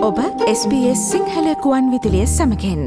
ඔබ SBS සිංහල කුවන් විදුලිය සමඟෙන්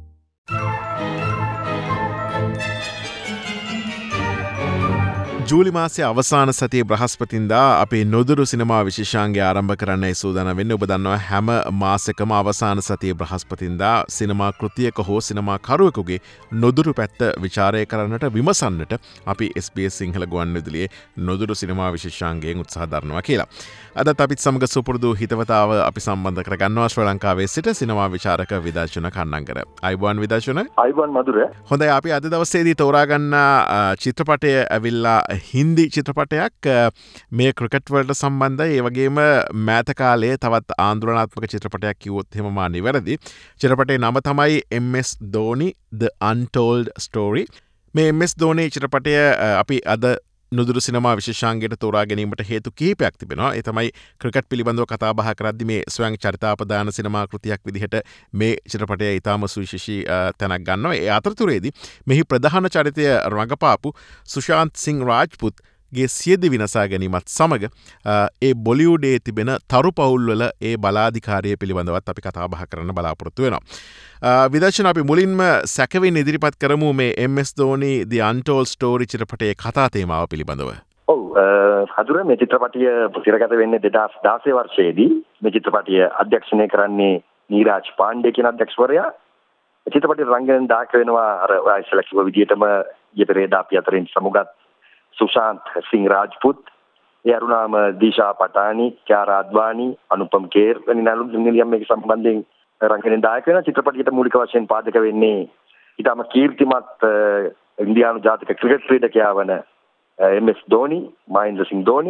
ජූලි මාසයේ අවසාන සතියේ බ්‍රහස්පතින්දා අපි නොදුරු සිනමා විශේෂාංගය ආරම්භ කරන්නයි සූදානම් වෙන්නේ. ඔබ දන්නවා හැම මාසෙකම අවසාන සතියේ බ්‍රහස්පතින්දා සිනමා කෘතියක හෝ සිනමා කරුවෙකුගේ නොදුරු පැත්ත විචාරය කරන්නට විමසන්නට අපි SBS සිංහල ගුවන්විදුලියේ නොදුරු සිනමා විශේෂාංගයෙන් උත්සාහ දරනවා කියලා. අදත් අපිත් සමග සුපුරුදු හිතවතාව අපි සම්බන්ධ කරගන්නවා ශ්‍රී ලංකාවේ සිට සිනමා විචාරක විදර්ශන කන්නංගර. අයිබෝන් විදර්ශන. අයිබෝන් මధుර. හොඳයි, අපි අද දවසේදී තෝරාගන්න චිත්‍රපටය ඇවිල්ලා හින්දි චිත්‍රපටයක් මේ ක්‍රිකට් වලට සම්බන්ධයි. ඒ වගේම මෑත කාලයේ තවත් ආන්දෝලනාත්මක චිත්‍රපටයක් කිව්වොත් එහෙම මා නිවැරදි. චිත්‍රපටයේ නම තමයි MS ධෝනි The Untold Story. මේ MS ධෝනි චිත්‍රපටය අපි අද නුදුරු සිනමා විශේෂාංගයට තෝරා ගැනීමට හේතු කිහිපයක් තිබෙනවා. ඒ තමයි ක්‍රිකට් පිළිබඳව කතා බහ කරද්දී මේ ස්වයං චරිතාපදාන සිනමා කෘතියක් විදිහට මේ චිත්‍රපටය ඉතාම සුවිශේෂී තැනක් ගන්නවා. ඒ අතරතුරේදී මෙහි ප්‍රධාන චරිතය රඟපාපු සුශාන්ත් සිං රාජ්පුත් ගේ සියදි විනසා ගැනීමත් සමග ඒ බොලිවුඩේ තිබෙන තරු පවුල්වල ඒ බලාධිකාරය පිළිබඳවත් අපි කතා බහ කරන්න බලාපොරොත්තු වෙනවා. විදර්ශන, අපි මුලින්ම සැකවින් ඉදිරිපත් කරමු මේ MS ධෝනි The Untold Story චිත්‍රපටයේ කතා තේමාව පිළිබඳව. ඔව්, හදුර මේ චිත්‍රපටය තිරගත වෙන්නේ 2016 වර්ෂයේදී. මේ චිත්‍රපටය අධ්‍යක්ෂණය කරන්නේ නීරාජ් පාණ්ඩේ කියන අධ්‍යක්ෂවරයා. චිත්‍රපටයේ රංගන දායක වෙනවා අර ඉස්සෙල්ලා කිව්ව විදිහටම ඊපෙරේදා අපි අතරින් සමුගත් सुशांत सिंह राजपूत, ये अरुणाम दिशा पटानी, क्यारा अद्वानी, अनुपम खेर වැනි නිලියම් මේක සම්බන්ධයෙන් රංගන දායක වෙන චිත්‍රපටයට මූලික වශයෙන් පාදක වෙන්නේ ඊටම කීර්තිමත් ඉන්දියානු ජාතික ක්‍රිකට් ක්‍රීඩකයා වන MS ධෝනි, මහේන්ද්‍ර සිං ධෝනි.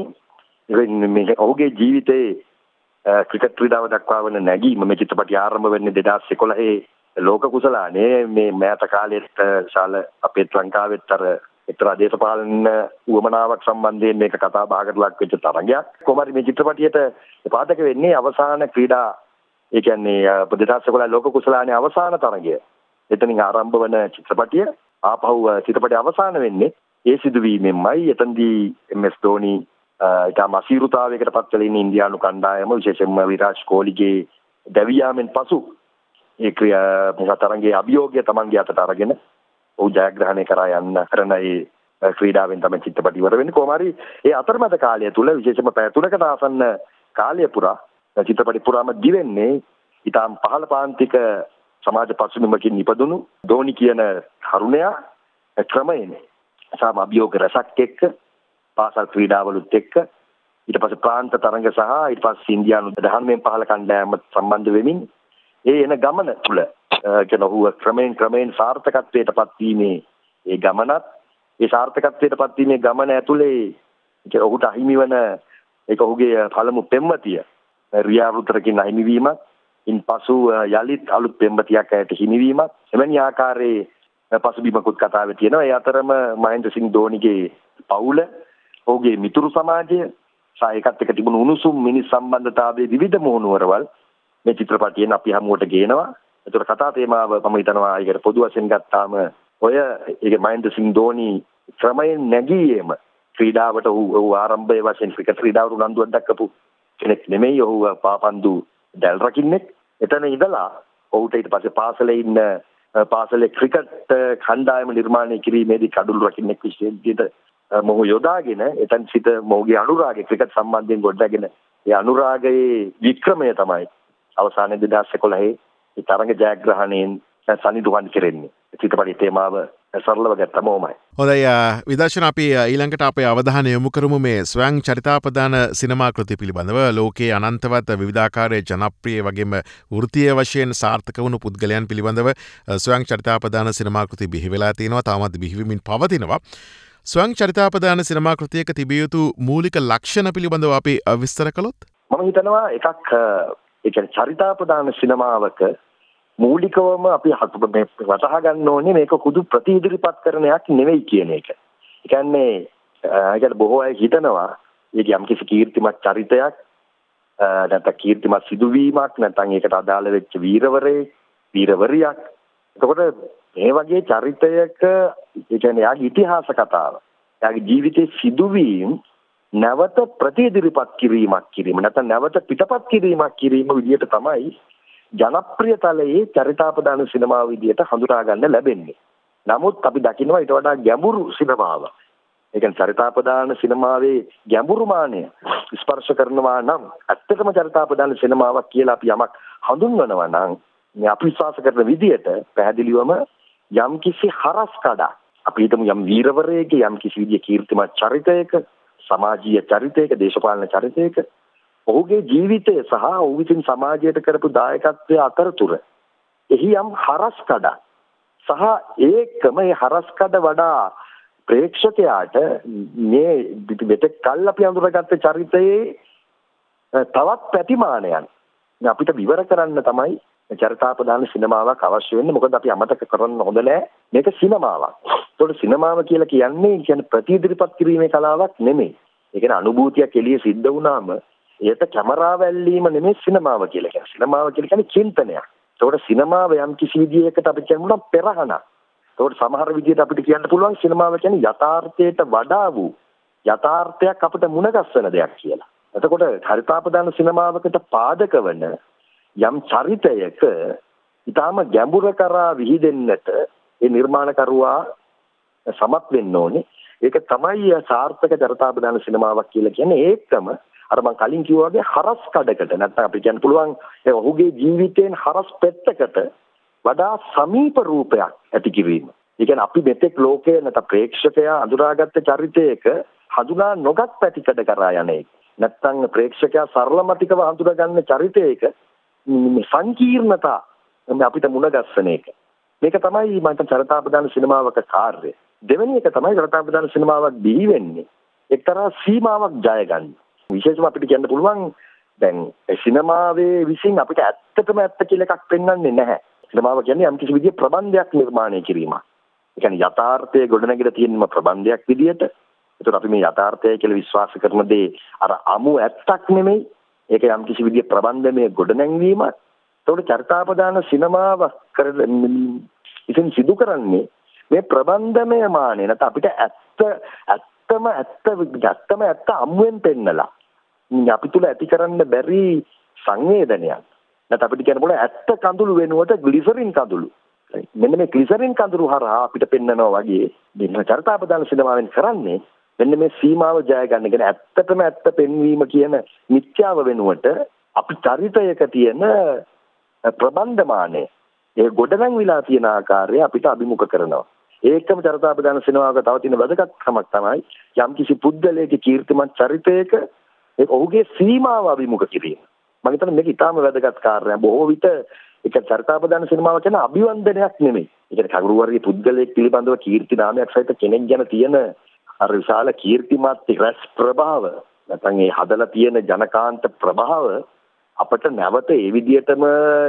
මේ ඔහුගේ ජීවිතයේ ක්‍රිකට් ක්‍රීඩාව දක්වා වන නැගීම මේ චිත්‍රපටය ආරම්භ වෙන්නේ 2011 ලෝක කුසලානේ. මේ මෑත කාලෙත් ශාල අපේ ලංකාවෙත් අර එක්තරා දේශපාලන උවමනාවක් සම්බන්ධයෙන් මේක කතා බහකට ලක් වෙච්ච තරගයක්. කොහොමද මේ චිත්‍රපටියට පාදක වෙන්නේ අවසාන ක්‍රීඩා, ඒ කියන්නේ 2011 ලෝක කුසලානේ අවසාන තරගය. එතනින් ආරම්භ වන චිත්‍රපටිය ආපහු චිත්‍රපටය අවසාන වෙන්නේ ඒ සිදුවීමෙන්මයි. එතනදී MS ධෝනි ඊටම අසීරුතාවයකට පත් වෙලා ඉන්න ඉන්දියානු කණ්ඩායම, විශේෂයෙන්ම විරාජ් කෝලිගේ දැවියාමෙන් පසු ඒ තරගයේ අභියෝගය තමන්ගේ අතට අරගෙන ඔහු ජයග්‍රහණය කරා යන්න කරන ඒ ක්‍රීඩාවෙන් තමයි චිත්‍රපටය ඉවර වෙන්නේ. කොහොම හරි ඒ අතරමැද කාලය තුල විශේෂයෙන්ම පැය 3කට ආසන්න කාලය පුරා චිත්‍රපටය පුරාම දිවෙන්නේ ඊටම පහළ පාන්තික සමාජ පසුබිමකින් නිපදුණු ධෝනි කියන තරුණයා ක්‍රමයෙන් සාම අභියෝග රසක් එක්ක පාසල් ක්‍රීඩාවලුත් එක්ක ඊට පස්සේ ප්‍රාන්ත තරඟ සහ ඊට පස්සේ ඉන්දියානු 19 පහළ කණ්ඩායමත් සම්බන්ධ වෙමින් ඒ එන ගමන තුල කියන ඔහු ක්‍රමයෙන් සාර්ථකත්වයට පත්වීමේ ඒ ගමනත්, ඒ සාර්ථකත්වයට පත්වීමේ ගමන ඇතුලේ ඔහුට අහිමි වන ඒක ඔහුගේ පළමු පෙම්වතිය රියා රුද්‍රකින් අහිමි වීමත්, ඉන්පසු යලිත් අලුත් පෙම්වතියක් ඇයට හිමිවීමත්, එවැනි ආකාරයේ පසුබිමකුත් කතාවේ තියෙනවා. ඒ අතරම මහේන්ද්‍ර සිං ධෝනිගේ පවුල, ඔහුගේ මිතුරු සමාජය සහ ඒකත් එක්ක තිබුණු උණුසුම් මිනිස් සම්බන්ධතාවයේ විවිධ මොහුනුවරවල් මේ චිත්‍රපටයෙන් අපි හමුවට ගේනවා. ඒතර කතා තේමාව මම හිතනවා ඒකට පොදු වශයෙන් ගත්තාම ඔය ඒක මහේන්ද්‍ර සිං ධෝනි ක්‍රමයෙන් නැගීම ක්‍රීඩාවට ඔහු ආරම්භයේ වශයෙන් ක්‍රිකට් ක්‍රීඩාවට උනන්දුවක් දක්වපු කෙනෙක් නෙමෙයි. ඔහු පාපන්දු දැල් රකින්නෙක්. එතන ඉඳලා ඔහුට ඊට පස්සේ පාසලේ ක්‍රිකට් කණ්ඩායම නිර්මාණය කිරීමේදී කඩුළු රකින්නෙක් විශේෂිත මොහු යොදාගෙන එතන සිට මොහුගේ අනුරාගය ක්‍රිකට් සම්බන්ධයෙන් ගොඩනගෙන ඒ අනුරාගයේ වික්‍රමය තමයි අවසානයේ 2011 ඒ තරඟ ජයග්‍රහණයෙන් සනිටුහන් කෙරෙන්නේ. චිත්‍රපටයේ තේමාව සරලව ගත්තම ඕමයි. හොඳයි විදර්ශන, අපි ඊළඟට අපේ අවධානය යොමු කරමු මේ ස්වයං චරිතාපදාන සිනමා කෘති පිළිබඳව. ලෝකයේ අනන්තවත් විවිධාකාරයේ ජනප්‍රිය වගේම වෘත්තීය වශයෙන් සාර්ථක වුණු පුද්ගලයන් පිළිබඳව ස්වයං චරිතාපදාන සිනමා කෘති බිහි වෙලා තියෙනවා, තාමත් බිහිවෙමින් පවතිනවා. ස්වයං චරිතාපදාන සිනමා කෘතියක තිබිය යුතු මූලික ලක්ෂණ පිළිබඳව අපි විස්තර කළොත් මම හිතනවා එකක් ඒ කියන්නේ චරිතාපදාන සිනමාවක මූලිකවම අපි වටහා ගන්න ඕනේ මේක කුදු ප්‍රතිඉදිරිපත් කරනයක් නෙවෙයි කියන එක. ඒ කියන්නේ ඒකට බොහෝ අය හිතනවා ඒක යම්කිසි කීර්තිමත් චරිතයක් නැත්නම් කීර්තිමත් සිදුවීමක් නැත්නම් ඒකට අදාළ වෙච්ච වීරවරියක්. එතකොට මේ වගේ චරිතයක ඒ කියන්නේ යාගේ ඉතිහාස කතාව, යාගේ ජීවිතයේ සිදුවීම් නැවත ප්‍රතිදිරිපත් කිරීම නැත්නම් නැවත පිටපත් කිරීම විදිහට තමයි ජනප්‍රියතලයේ චරිතාපදාන සිනමාව විදිහට හඳුනා ගන්න ලැබෙන්නේ. නමුත් අපි දකිනවා ඊට වඩා ගැඹුරු සිනමාව. ඒ කියන්නේ චරිතාපදාන සිනමාවේ ගැඹුරු මානය ස්පර්ශ කරනවා නම් ඇත්තටම චරිතාපදාන සිනමාවක් කියලා අපි යමක් හඳුන්වනවා නම් මේ අපි විශ්වාස කරන විදිහට පැහැදිලිවම යම් කිසි හරස් කඩක් අපි හිතමු යම් වීරවරයෙක් යම් කිසි විදිය කීර්තිමත් චරිතයක සමාජීය චරිතයක දේශපාලන චරිතයක ඔහුගේ ජීවිතය සහ ඔහු විසින් සමාජයට කරපු දායකත්වය අතරතුර එහි යම් හරස් කඩක් සහ ඒකම මේ හරස් කඩ වඩා ප්‍රේක්ෂකයාට මේ මෙතෙක් කල් අපි අඳුරගත්ත චරිතයේ තවත් පැතිමානයන් අපිට විවර කරන්න තමයි චරිතාපදාන සිනමාවක් අවශ්‍ය වෙන්නේ. මොකද අපි අමතක කරන්න හොඳ නැහැ මේක සිනමාවක්. ඒතකොට සිනමාව කියලා කියන්නේ ප්‍රතිඉදිරිපත් කිරීමේ කලාවක් නෙමෙයි. ඒ කියන්නේ අනුභූතියක් එළිය සිද්ධ වුණාම ඒකට කැමරාව ඇල්ලීම නෙමෙයි සිනමාව කියලා කියන්නේ. සිනමාව කියලා කියන්නේ චින්තනයක්. ඒතකොට සිනමාව යම් කිසි විදියකට අපි කියනවා පෙරහනක්. ඒතකොට සමහර විදියට අපිට කියන්න පුළුවන් සිනමාව කියන්නේ යථාර්ථයට වඩා වූ යථාර්ථයක් අපිට මුණ ගැස්වෙන දෙයක් කියලා. එතකොට චරිතාපදාන සිනමාවකට පාදක වන යම් චරිතයක ඊටාම ගැඹුර කරා විහිදෙන්නට ඒ නිර්මාණකරුවා සමත් වෙන්න ඕනේ. ඒක තමයි සාර්ථක චරිතාපදාන සිනමාවක් කියලා කියන්නේ. ඒකම අර මම කලින් කිව්වා වගේ හරස් කඩකට නැත්නම් අපි කියන්න පුළුවන් ඔහුගේ ජීවිතයෙන් හරස් පෙත්තකට වඩා සමීප රූපයක් ඇති කිරීම. ඒ කියන්නේ අපි මෙතෙක් ලෝකයේ නැත්නම් ප්‍රේක්ෂකයා අඳුරාගත්ත චරිතයක හඳුනා නොගත් පැතිකඩ කරා යන එක. නැත්නම් ප්‍රේක්ෂකයා සරලමතිකව හඳුනාගන්න චරිතයක සංකීර්ණතා අපිට මුණ ගැස්සන එක. මේක තමයි මම චරිතාපදාන සිනමාවක කාර්යය. දෙවෙනි එක තමයි චරිතාපදාන සිනමාවක් බිහි වෙන්නේ එක්තරා සීමාවක් ජය ගන්න. විශේෂම අපිට කියන්න පුළුවන් දැන් සිනමාවේ විසින් අපිට ඇත්තටම ඇත්ත කියලා එකක් පෙන්වන්නේ නැහැ. සිනමාව කියන්නේ යම් කිසි විදිහේ ප්‍රබන්ධයක් නිර්මාණය කිරීමක්. ඒ කියන්නේ යථාර්ථයේ ගොඩනැගිලා තියෙන ප්‍රබන්ධයක් විදිහට. ඒතර අපි මේ යථාර්ථය කියලා විශ්වාස කරන දේ අර අමු ඇත්තක් නෙමෙයි. ඒක යම් කිසි විදිහේ ප්‍රබන්ධමය ගොඩනැංවීමක්. ඒතකොට චරිතාපදාන සිනමාව ඉතින් සිදු කරන්නේ මේ ප්‍රබන්ධමය මානෙ නැත්නම් අපිට ඇත්තම අමුවෙන් පෙන්නලා අපි තුල ඇති කරන්න බැරි සංවේදනයක්. නැත්නම් අපිට කියන්න පුළුවන් ඇත්ත කඳුළු වෙනුවට ග්ලිසරින් කඳුළු. මෙන්න මේ ග්ලිසරින් කඳුළු හරහා අපිට පෙන්නනවා වගේ මේ චරිතාපදාන සිනමාවෙන් කරන්නේ මෙන්න මේ සීමාව ජය ගන්න. කියන්නේ ඇත්තටම ඇත්ත පෙන්වීම කියන මිත්‍යාව වෙනුවට අපි චරිතයක තියෙන ප්‍රබන්ධමානය ඒ ගොඩනැංවිලා තියෙන ආකාරය අපිට අභිමුඛ කරනවා. ඒකම චරිතාපදාන සිනමාවක තව තියෙන වැදගත්කමක් තමයි යම් කිසි පුද්ගලයෙක් කීර්තිමත් චරිතයක ඔහුගේ සීමාව අභිමුඛ කිරීම. මම හිතන්නේ මේක ඉතාම වැදගත් කාර්යයක්. බොහෝ විට ඒක චරිතාපදාන සිනමාව කියන අභිවන්දනයක් නෙමෙයි. ඒ කියන්නේ කවුරු හරි පුද්ගලයෙක් පිළිබඳව කීර්ති නාමයක් සහිත කෙනෙක් ගැන තියෙන අර විශාල කීර්තිමත් රස ප්‍රභාව නැත්නම් ඒ හදලා තියෙන ජනකාන්ත ප්‍රභාව අපිට නැවත ඒ විදිහටම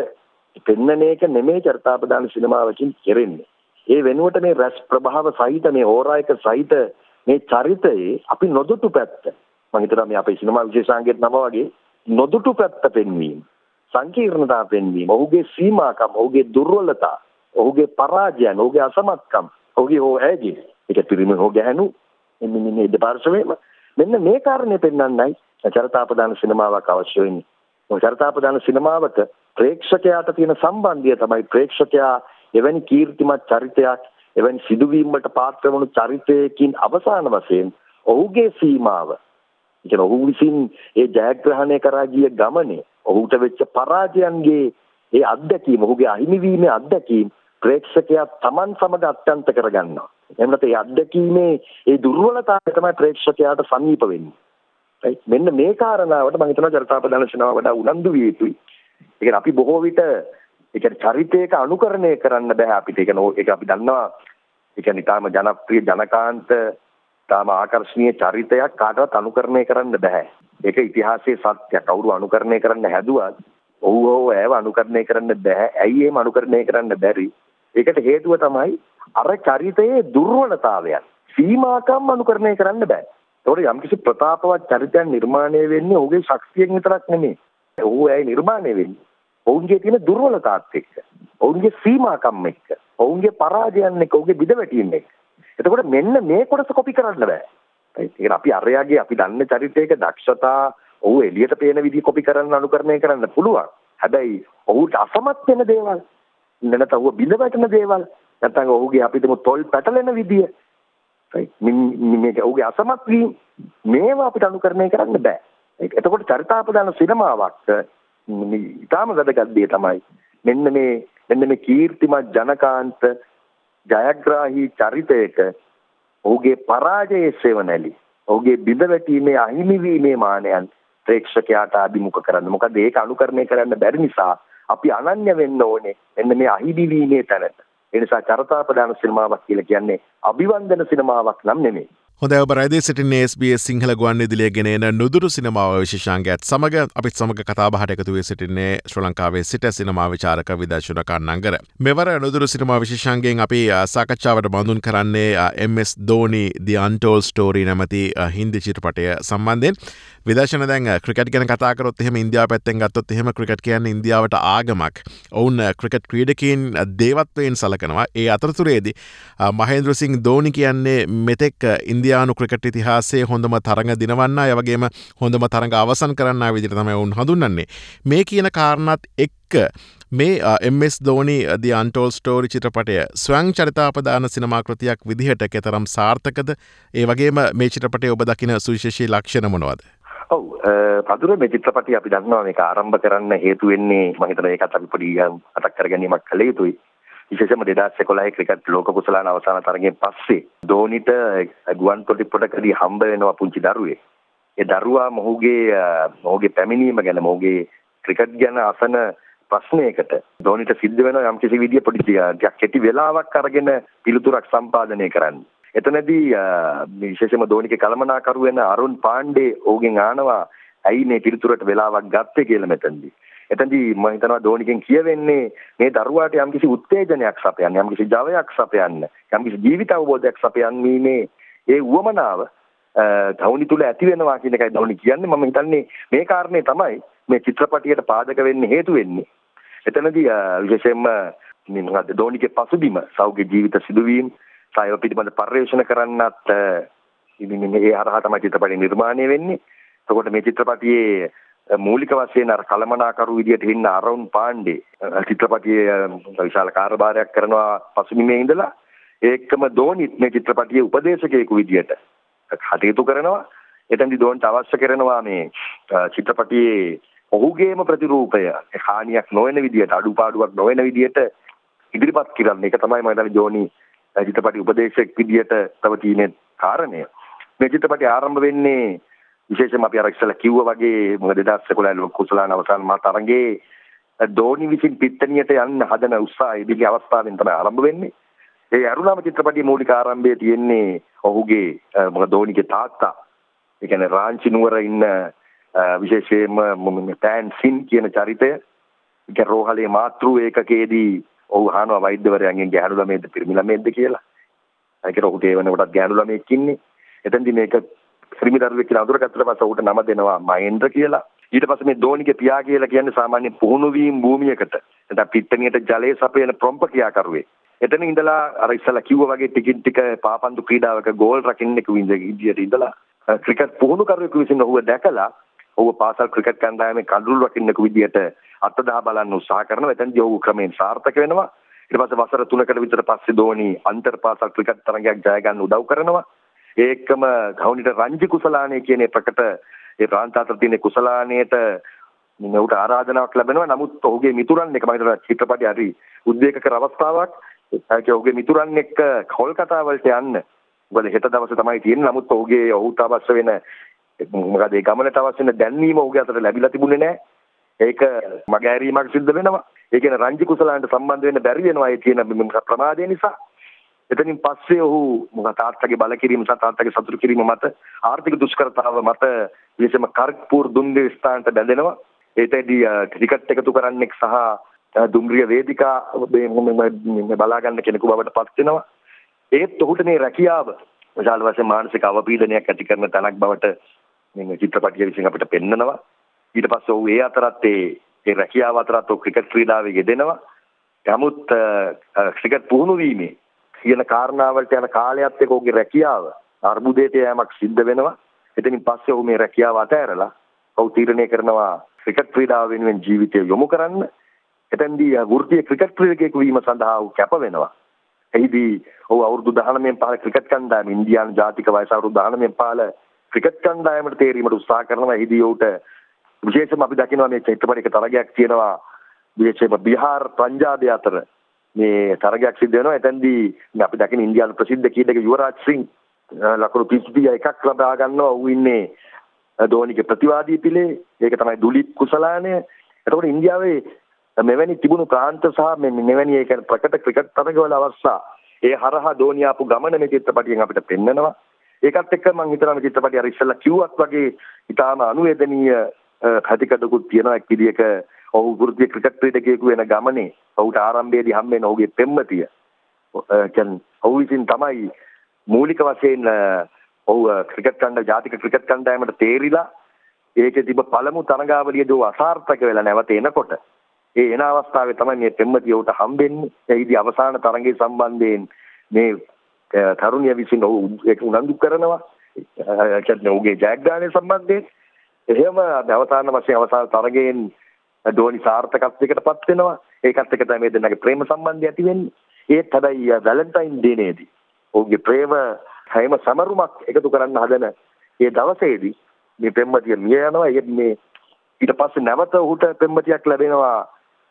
පෙන්වන එක නෙමෙයි චරිතාපදාන සිනමාවකින් කෙරෙන්නේ. ඒ වෙනුවට මේ රස ප්‍රභාව සහිත මේ හෝරායක සහිත මේ චරිතයේ අපි නොදුටු පැත්ත මම හිතනවා මේ අපේ සිනමා විශේෂාංගයට නම වගේ නොදුටු පැත්ත පෙන්වීම සංකීර්ණතා පෙන්වීම ඔහුගේ සීමාකම් ඔහුගේ දුර්වලතා ඔහුගේ පරාජයන් ඔහුගේ අසමත්කම් ඔහුගේ ඇගේ ඒක පිරිමි හෝ ගැහණු මේ දෙපාර්ශ්වයේම මෙන්න මේ කාරණේ පෙන්වන්නයි චරිතාපදාන සිනමාවක් අවශ්‍ය වෙන්නේ. චරිතාපදාන සිනමාවක ප්‍රේක්ෂකයාට තියෙන සම්බන්ධය තමයි ප්‍රේක්ෂකයා එවැනි කීර්තිමත් චරිතයක් එවැනි සිදුවීම් වලට පාත්‍ර වුණු චරිතයකින් අවසාන වශයෙන් ඔහුගේ සීමාව කියන ඔහු විසින් ඒ ජයග්‍රහණය කරා ගිය ගමනේ ඔහුට වෙච්ච පරාජයන්ගේ ඒ අත්දැකීම ඔහුගේ අහිමිවීමේ අත්දැකීම් ප්‍රේක්ෂකයා Taman සමග අත්‍යන්ත කරගන්නවා. එහෙම නැත්නම් ඒ අත්දැකීමේ ඒ දුර්වලතාවය තමයි ප්‍රේක්ෂකයාට සමීප වෙන්නේ. right මෙන්න මේ කාරණාවට මම හිතනවා චරිතාපදාන සිනමාව වඩා උනන්දු විය යුතුයි. ඒ කියන්නේ අපි බොහෝ විට ඒ කියන්නේ චරිතයක අනුකරණය කරන්න බෑ අපිට. ඒක අපි දන්නවා. ඒ කියන්නේ තාම ජනප්‍රිය ජනකාන්ත තාම ආකර්ශනීය චරිතයක් කාටවත් අනුකරණය කරන්න බෑ. ඒක ඉතිහාසයේ සත්‍යයක්. කවුරු අනුකරණය කරන්න හැදුවත් ඔව් ඒව අනුකරණය කරන්න බෑ. ඇයි එහෙම අනුකරණය කරන්න බැරි? ඒකට හේතුව තමයි අර චරිතයේ දුර්වලතාවයන්. සීමාකම් අනුකරණය කරන්න බෑ. ඒකට යම්කිසි ප්‍රතාපවත් චරිතයක් නිර්මාණය වෙන්නේ ඔහුගේ ශක්තියෙන් විතරක් නෙමෙයි. ඔහු ඇයි නිර්මාණය වෙන්නේ? ඔවුන්ගේ තියෙන දුර්වලතාවත් එක්ක. ඔවුන්ගේ සීමාකම් එක්ක. ඔවුන්ගේ පරාජයන් එක්ක. ඔවුන්ගේ බිඳවැටීම් එක්ක. එතකොට මෙන්න මේ කොටස කොපි කරන්න බෑ. ඒක අපි අරයාගේ අපි දන්න චරිතයක දක්ෂතා ඔහු එළියට පේන විදිහ කොපි කරන්න අනුකරණය කරන්න පුළුවන්. හැබැයි ඔහුට අසමත් වෙන දේවල් නැත්නම් ඔහු බිඳ වැටෙන දේවල් නැත්නම් ඔහුගේ අපිටම තොල් පැටලෙන විදිය මේක ඔහුගේ අසමත් වීම මේවා අපිට අනුකරණය කරන්න බෑ. එතකොට චරිතාපදාන සිනමාවක් ඉතාම වැදගත් දේ තමයි මෙන්න මේ කීර්තිමත් ජනකාන්ත ජයග්‍රාහී චරිතයක ඔහුගේ පරාජයේ සෙවණැලි ඔහුගේ බිඳ වැටීමේ අහිමි වීමේ මානයන් ප්‍රේක්ෂකයාට අභිමුඛ කරන්න. මොකද ඒක අනුකරණය කරන්න බැරි නිසා අපි අනන්‍ය වෙන්න ඕනේ මෙන්න මේ අහිමි වීමේ තැනට. ඒ නිසා චරිතාපදාන සිනමාවක් කියලා කියන්නේ අභිවන්දන සිනමාවක් නම් නෙමෙයි. හොඳ ඔබ රැදී සිටින්නේ SBS සිංහල ගුවන් විදුලිය ගෙනෙන නුදුරු සිනමාව විශේෂාංගයත් සමග අපිත් සමග කතාබහට එකතු වී සිටින්නේ ශ්‍රී ලංකාවේ සිට සිනමා විචාරක විදර්ශන කන්නංගර. මෙවර නුදුරු සිනමා විශේෂාංගයෙන් අපි සාකච්ඡාවට බඳුන් කරන්නේ MS ධෝනි The Untold Story නැමැති හින්දි චිත්‍රපටය සම්බන්ධයෙන්. විදර්ශන දැන් ක්‍රිකට් ගැන කතා කරොත් එහෙම ඉන්දියාව පැත්තෙන් ගත්තොත් එහෙම ක්‍රිකට් කියන්නේ ඉන්දියාවට ආගමක්. ඔවුන් ක්‍රිකට් ක්‍රීඩකයින් දේවත්වයෙන් සලකනවා. ඒ අතරතුරේදී මහේන්ද්‍ර සිං ධෝනි කියන්නේ මෙතෙක් ඉන්දියානු ක්‍රිකට් ඉතිහාසයේ හොඳම තරඟ දිනවන්න අය වගේම හොඳම තරඟ අවසන් කරන්න විදිහට තමයි ඔවුන් හඳුන්වන්නේ. මේ කියන කාරණාත් එක්ක මේ MS ධෝනි The Untold Story චිත්‍රපටය ස්වයං චරිතාපදාන සිනමා කෘතියක් විදිහට කෙතරම් සාර්ථකද? ඒ වගේම මේ චිත්‍රපටයේ ඔබ දකින සුවිශේෂී ලක්ෂණ මොනවද? ඔව් පදුර මේ චිත්‍රපටය අපි දන්නවා මේක ආරම්භ කරන්න හේතු වෙන්නේ මම හිතනවා ඒකත් අපි පොඩි මතක් කර ගැනීමක් කළ යුතුයි. විශේෂයෙන්ම 2011 ක්‍රිකට් ලෝක කුසලාන අවසාන තරගයෙන් පස්සේ ධෝනිට ගුවන් තොටිපොටකදී හම්බ වෙනවා පුංචි දරුවෙක්. ඒ දරුවා මොහුගේ පැමිණීම ගැන මොහුගේ ක්‍රිකට් ගැන අසන ප්‍රශ්නයකට ධෝනිට සිද්ධ වෙනවා යම් කිසි විදිය පොඩි කෙටි වෙලාවක් අරගෙන පිළිතුරක් සම්පාදනය කරන්න. එතනදී විශේෂයෙන්ම ධෝනිගේ කළමනාකරු වෙන අරුන් පාණ්ඩේ ඔහුගෙන් අහනවා ඇයි මේ පිළිතුරට වෙලාවක් ගත්තේ කියලා මෙතනදී. එතනදී මම හිතනවා ධෝනිගෙන් කියවෙන්නේ මේ දරුවාට යම්කිසි උත්තේජනයක් සපයන්න, යම්කිසි ජවයක් සපයන්න, යම්කිසි ජීවිත අවබෝධයක් සපයන්නීමේ ඒ උවමනාව ධෝනි තුල ඇති වෙනවා කියන එකයි ධෝනි කියන්නේ. මම හිතන්නේ මේ කාරණේ තමයි මේ චිත්‍රපටියට පාදක වෙන්න හේතු වෙන්නේ. එතනදී විශේෂයෙන්ම මේ ධෝනිගේ පසුබිම සෞඛ්‍ය ජීවිත සිදුවීම් සායව පිළිබඳ පර්යේෂණ කරන්නත් මේ හරහා තමයි චිත්‍රපටය නිර්මාණය වෙන්නේ. එතකොට මේ චිත්‍රපටියේ මූලික වශයෙන් අර කළමනාකරු විදියට ඉන්න අරුන් පාණ්ඩේ චිත්‍රපටියේ විශාල කාර්යභාරයක් කරනවා පසුබිමේ ඉඳලා ඒකම ධෝනිත් මේ චිත්‍රපටියේ උපදේශකයෙකු විදියට කටයුතු කරනවා. එතෙන්දී ධෝනිට අවශ්‍ය කරනවා මේ චිත්‍රපටියේ ඔහුගේම ප්‍රතිරූපය හානියක් නොවන විදියට අඩුපාඩුවක් නොවන විදියට ඉදිරිපත් කරන්න. ඒක තමයි මම හිතන්නේ ධෝනි චිත්‍රපටි උපදේශක විදියට තව තියෙන කාරණය. මේ චිත්‍රපටය ආරම්භ වෙන්නේ විශේෂයෙන්ම අපි අර ඉස්සෙල්ලා කිව්වා වගේ මොකද 2011 ලෝක කුසලාන අවසාන මා තරඟේ ධෝනි විසින් පිට්ටනියට යන්න හදන උත්සාහයේදී අවස්ථාවෙන් තමයි ආරම්භ වෙන්නේ. ඒ අරුණාම චිත්‍රපටයේ මූලික ආරම්භයේ තියෙන්නේ ඔහුගේ මොකද ධෝනිගේ තාත්තා. ඒ කියන්නේ රාංචි නුවර ඉන්න විශේෂයෙන්ම ටෑන් සින් කියන චරිතය. ඒක රෝහලේ මාතෘ ඒකකයේදී ඔහු අහනවා වෛද්‍යවරයන්ගෙන් ගැහැණු ළමයිද පිරිමි ළමයිද කියලා. ඒකට ඔහුට ඒ වෙනකොටත් ගැහැණු ළමයෙක් ඉන්නේ. එතෙන්දී මේක පිරිමි දරුවෙක් කියලා අඳුරගත්තට පස්සේ ඔහුට නම දෙනවා මහේන්ද්‍ර කියලා. ඊට පස්සේ මේ ධෝනිගේ පියා කියලා කියන්නේ සාමාන්‍ය පුහුණු වීම භූමියකට නැත්නම් පිට්ටනියට ජලය සපයන ප්‍රොම්ප ක්‍රියාකරුවෙක්. එතන ඉඳලා අර ඉස්සලා කිව්වා වගේ ටිකින් ටික පාපන්දු ක්‍රීඩාවක ගෝල් රකින්නෙකු විදියට ඉඳලා ක්‍රිකට් පුහුණුකරුවෙකු විසින් ඔහුව දැකලා ඔහුව පාසල් ක්‍රිකට් කණ්ඩායමේ කඳුළු රකින්නෙකු විදියට අත්දැක බලන්න උත්සාහ කරනවා. එතනදී ඔහු ක්‍රමයෙන් සාර්ථක වෙනවා. ඊට පස්සේ වසර 3කට විතර පස්සේ ධෝනි අන්තර් පාසල් ක්‍රිකට් තරගයක් ජය ගන්න උදව් කරනවා. ඒකම ධෝනිට රංජි කුසලානේ කියන ප්‍රකට ඒ ප්‍රාන්ත අතර තියෙන කුසලානේට උට ආරාධනාවක් ලැබෙනවා. නමුත් ඔහුගේ මිතුරන් එක මම හිතනවා චිත්‍රපටයේ හරි උද්වේගකර අවස්ථාවක්. ඒකේ ඔහුගේ මිතුරන් එක්ක කොල්කතා වලට යන්න. මොකද හෙට දවසේ තමයි තියෙන්නේ. නමුත් ඔහුට අවශ්‍ය වෙන මොකද ඒ ගමනට අවශ්‍ය වෙන දැන්වීම ඔහුගේ අතට ලැබිලා තිබුණේ නැහැ. ඒක මගහැරීමක් සිද්ධ වෙනවා. ඒ කියන්නේ රංජි කුසලාන්ට සම්බන්ධ වෙන්න බැරි වෙනවා ඒ තියෙන ප්‍රමාදය නිසා. එතනින් පස්සේ ඔහු තාත්තගේ බල කිරීම සහ තාත්තගේ සතුටු කිරීම මත ආර්ථික දුෂ්කරතාව මත විශේෂම කර්පූර් දුම්රිය ස්ථානට බැඳෙනවා. ඒතෙදී ක්‍රිකට් එකතු කරන්නෙක් සහ දුම්රිය වේදිකා බලා ගන්න කෙනෙකු බවට පත් වෙනවා. ඒත් ඔහුට මේ රැකියාව විශාල වශයෙන් මානසික අවපීඩනයක් ඇති කරන තැනක් බවට මේ චිත්‍රපටිය විසින් අපිට පෙන්නනවා. ඊට පස්සේ ඔහු ඒ අතරත් ඒ රැකියාව අතරත් ඔහු ක්‍රිකට් ක්‍රීඩාවේ යෙදෙනවා. නමුත් ක්‍රිකට් පුහුණු වීමේ කියන කාරණාවලට යන කාලයත් එක්ක ඔහුගේ රැකියාව අර්බුදයට යෑමක් සිද්ධ වෙනවා. එතනින් පස්සේ ඔහු මේ රැකියාව අතහැරලා ඔහු තීරණය කරනවා ක්‍රිකට් ක්‍රීඩාව වෙනුවෙන් ජීවිතය යොමු කරන්න. එතෙන්දී වෘත්තීය ක්‍රිකට් ක්‍රීඩකයෙකු වීම සඳහා ඔහු කැප වෙනවා. එහිදී ඔහු අවුරුදු 19 පහළ ක්‍රිකට් කණ්ඩායම ඉන්දියානු ජාතික වයස අවුරුදු 19 පහළ ක්‍රිකට් කණ්ඩායමට තේරීමට උත්සාහ කරනවා. එහිදී ඔහුට විශේෂයෙන්ම අපි දකිනවා මේ චිත්‍රපටයක තරගයක් තියෙනවා. විශේෂයෙන්ම බිහාර් පංජාබය අතර මේ තරගයක් සිද්ධ වෙනවා. එතෙන්දී අපි දකින ඉන්දියානු ප්‍රසිද්ධ ක්‍රීඩක යුවරාජ් සිං ලකුණු 31ක් ලබා ගන්නවා. ඔහු ඉන්නේ ධෝනිගේ ප්‍රතිවාදී පිළේ. ඒක තමයි දුලිප් කුසලානය. එතකොට ඉන්දියාවේ මෙවැනි තිබුණු ප්‍රාන්ත සහ මෙවැනි ඒ කියන්නේ ප්‍රකට ක්‍රිකට් තරගවල අවස්ථා ඒ හරහා ධෝනි ආපු ගමන මේ චිත්‍රපටියෙන් අපිට පෙන්නනවා. ඒකත් එක්ක මම හිතනවා මේ චිත්‍රපටිය අර ඉස්සෙල්ලා කිව්වත් වගේ ඊටාම අනුවේදනීය පැතිකඩකුත් තියෙනවා. එක් විදියක ඔහු වෘත්තීය ක්‍රිකට් ක්‍රීඩකයෙකු වෙන ගමනේ ඔහුට ආරම්භයේදී හම් වෙන ඔහුගේ පෙම්වතිය කියන්නේ ඔහු විසින් තමයි මූලික වශයෙන් ඔහු ජාතික ක්‍රිකට් කණ්ඩායමට තේරිලා ඒකේ තිබ්බ පළමු තරඟාවලියේදී ඔහු අසාර්ථක වෙලා නැවත එනකොට ඒ එන අවස්ථාවේ තමයි මේ පෙම්වතිය උට හම්බෙන්නේ. එහිදී අවසාන තරඟයේ සම්බන්ධයෙන් මේ තරුණිය විසින් ඔහු ඒක උනන්දු කරනවා. කියන්නේ ඔහුගේ ජයග්‍රහණය සම්බන්ධයෙන්. එහෙම අවසාන වශයෙන් අවසාන තරගයෙන් ධෝනි සාර්ථකත්වයකටපත් වෙනවා. ඒකත් එක්ක තමයි මේ දෙන්නගේ ප්‍රේම සම්බන්ධය ඇති වෙන්නේ. ඒත් හැබැයි වැලන්ටයින් ඩේනේදී ඔහුගේ ප්‍රේම හැම සමරුමක් එකතු කරන්න හදන ඒ දවසේදී මේ පෙම්වතිය මිය යනවා. මේ ඊට පස්සේ නැවත ඔහුට පෙම්වතියක් ලැබෙනවා.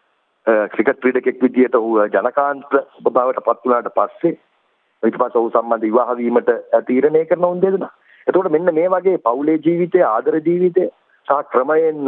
ක්‍රිකට් ක්‍රීඩකෙක් විදියට ඔහු ජනකාන්ත බවට පත් වුණාට පස්සේ ඊට පස්සේ ඔහු සම්බන්ධ විවාහ වීමට තීරණය කරන උන් දෙදෙනා. එතකොට මෙන්න මේ වගේ පවුලේ ජීවිතය, ආදර ජීවිතය සහ ක්‍රමයෙන්